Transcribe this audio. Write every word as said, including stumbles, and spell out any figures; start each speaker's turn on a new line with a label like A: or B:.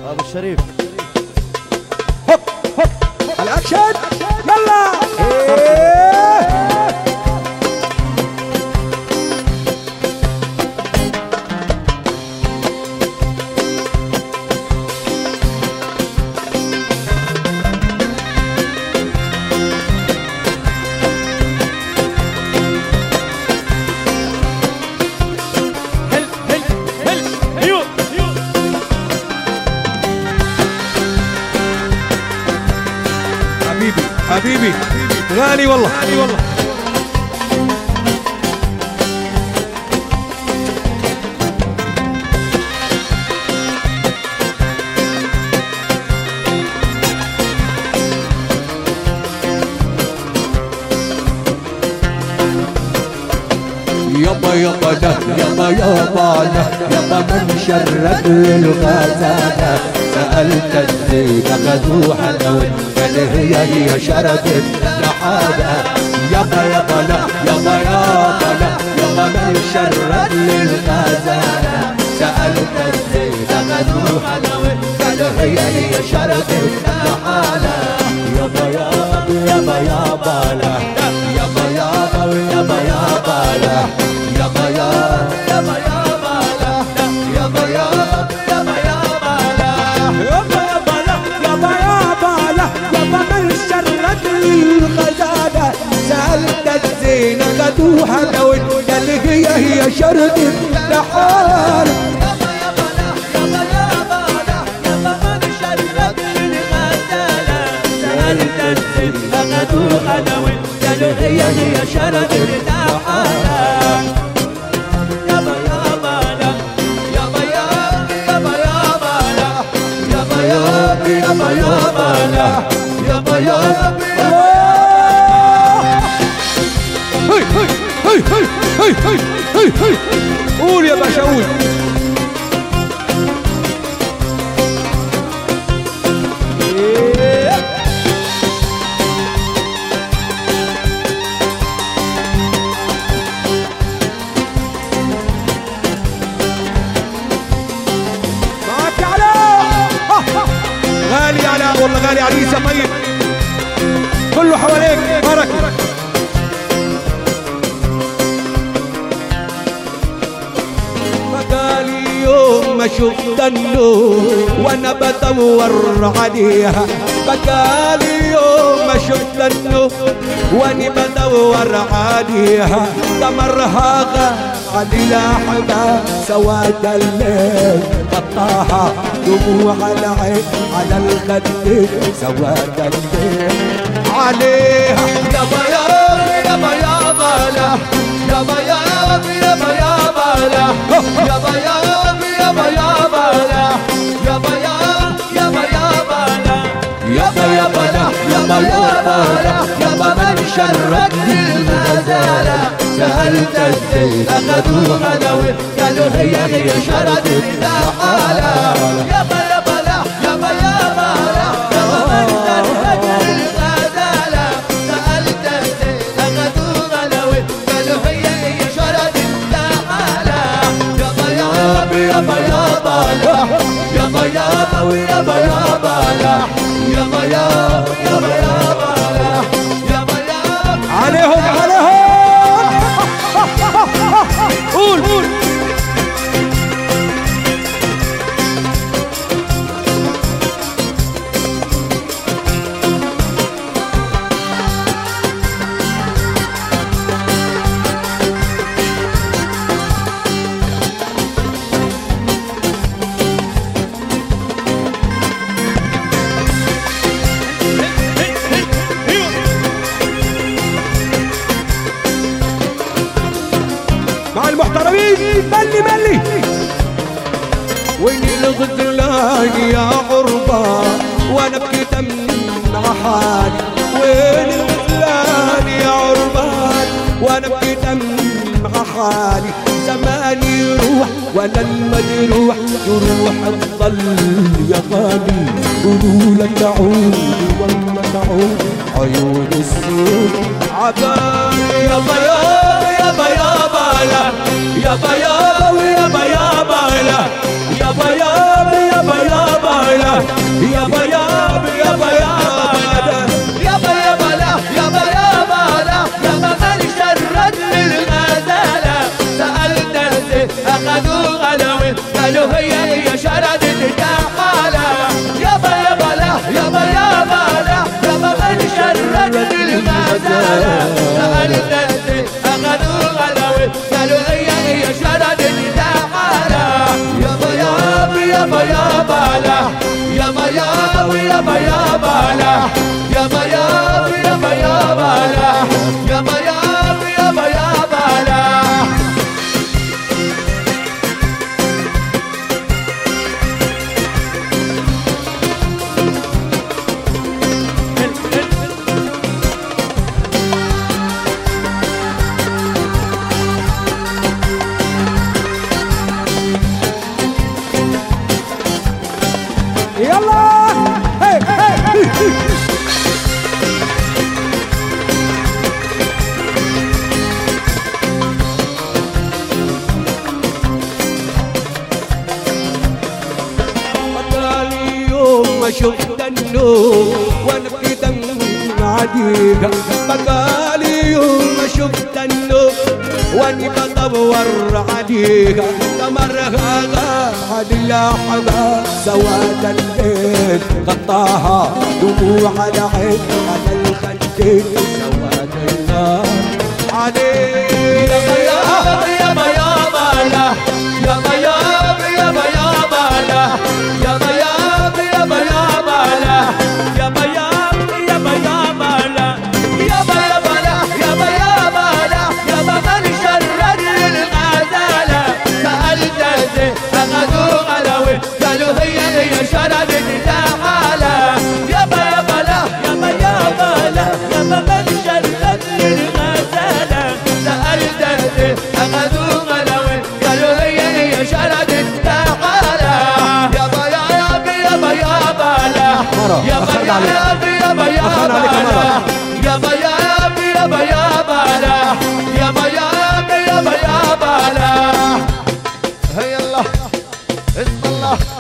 A: ابو الشريف
B: هوب هوب الاكشن يلا إيه. حبيبي غالي والله غالي والله
C: يابا يابا ده يابا يابا ده يابا من شرك للغزالة سألت الزينة غدوها لو قال هي هي شردت لحالة يابا يابا لا يابا يابا لا يابا من شرك للغزالة سألت الزينة غدوها لو قال هي هي شردت لحالة يابا يابا يابا يابا لا يابا يابا يابا يابا لا يابا يابا يابا يابا لا يابا يابا يابا يابا لا
B: يابا يابا لا يابا يابا لا يابا من شرك الغزالة سألت الزينة غدوها لو قال هي هي شردت لحالة
C: يابا يابا لا يابا يابا لا يابا من شرك الغزالة سألت الزينة غدوها لو قال هي هي شردت لحالة يابا يابا لا يابا يابا يابا لا يابا يابا يابا يابا لا يابا يابا
B: هي هي هي هي هي هي هي قول يا باشا قول معاك يا علاء غالي يا علاء والله غالي عريس يا طيب كله حواليك بركة
C: بقالي يوم ما شفت النور وانا بدور عليها بقالي يوم ما شفت النور وانا بدور عليها قمرها غالي لحظة سواد الليل غطاها دموع العين على الخد سواد الليل عليها يابا يابا يابا يابا لا يابا يابا يابا يابا لا يابا يابا يابا يابا لا يابا يابا يابا يابا لا يابا يابا لا يابا يابا لا يابا من شرك للغزالة سألت الزينة غدوها لو قالوا هي هي شردت لحالة يابا يابا لا يابا يابا لا يابا من شرك للغزالة سألت الزينة غدوها لو قالوا هي هي شردت لحالة يابا يابا يابا يابا لا يابا يابا ويابا يابا لا يابا يابا يابا يابا لا يابا يابا
B: عليهم عليهم قول قول مع المحترمين ملي ملي
C: وين الغزلان يا غربة وانا بكتم مع حالي وين الغزلان يا عربان وانا بكتم مع حالي زماني يروح وانا المجروح جروح تضل يا غالي قولوا لك تعود والله تعود عيون السود عبالي يابا يابا يابا يابا لا يابا يابا ويابا يابا لا يابا يابا يابا يابا لا بالا يابا يابا يابا يا بالا يابا يابا يابا يا بالا يابا يابا يابا يا بالا
B: يلا هي هي
C: بقالي يوم ما شفت النور وانا في دم عديقة بقالي يوم ما شفت النور واني بدور عديقة تمرها قاعد لاحظها سواد الليل غطاها دموع على عين على الخدين سواد النار عليك يابا يابا يابا لا يابا يابا يابا يابا لا يابا يابا يابا يابا لا يابا يابا يابا يابا لا يابا يابا لا يابا يابا لا يابا من شرد الغزالة سألت زي أخذوا غلوي قالوا هي هي شردت تعالى يابا يابا لا يابا يابا لا يابا من شرد الغزالة سألت زي أخذوا غلوي قالوا هي هي شردت تعالى يابا يابا يابا يابا لا يابا يابا يابا يابا لا يابا يابا يابا يابا لا يابا يابا يابا يابا لا هيا الله اسم الله